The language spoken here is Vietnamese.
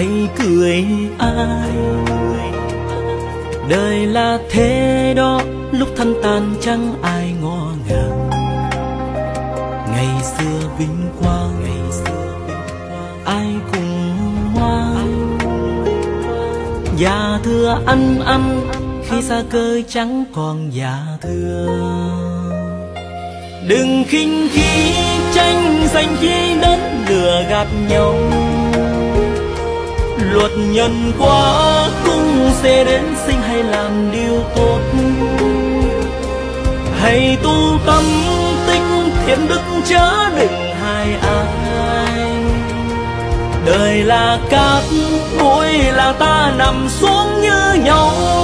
hay cười ai. Đời là thế đó, lúc thân tàn chẳng ai ngó ngàng. Ngày xưa vinh quang, ai cùng ngoan. Già thưa ăn khi xa cơi chẳng còn già thưa. Đừng khinh khí tranh giành khi đất lừa gạt nhau. Luật nhân quá cũng sẽ đến sinh, hay làm điều tốt, hãy tu tâm tích thiện đức chớ đừng hại ai. Đời là cát bụi là ta nằm xuống như nhau.